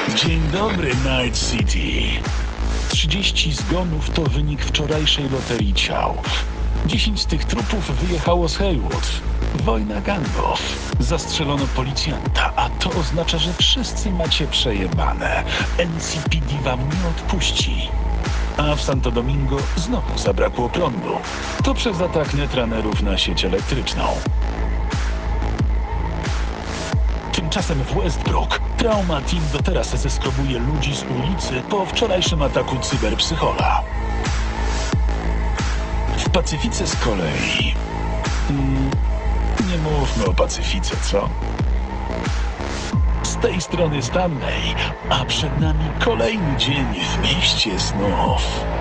Dzień dobry, Night City. 30 zgonów to wynik wczorajszej loterii ciał. 10 z tych trupów wyjechało z Haywood. Wojna gangów. Zastrzelono policjanta, a to oznacza, że wszyscy macie przejebane. NCPD wam nie odpuści. A w Santo Domingo znowu zabrakło prądu. To przez atak netrunnerów na sieć elektryczną. Tymczasem w Westbrook Trauma Team do teraz zeskrobuje ludzi z ulicy po wczorajszym ataku cyberpsychola. W Pacyfice z kolei... nie mówmy o Pacyfice, co? Z tej strony Stanley, a przed nami kolejny dzień w mieście snów.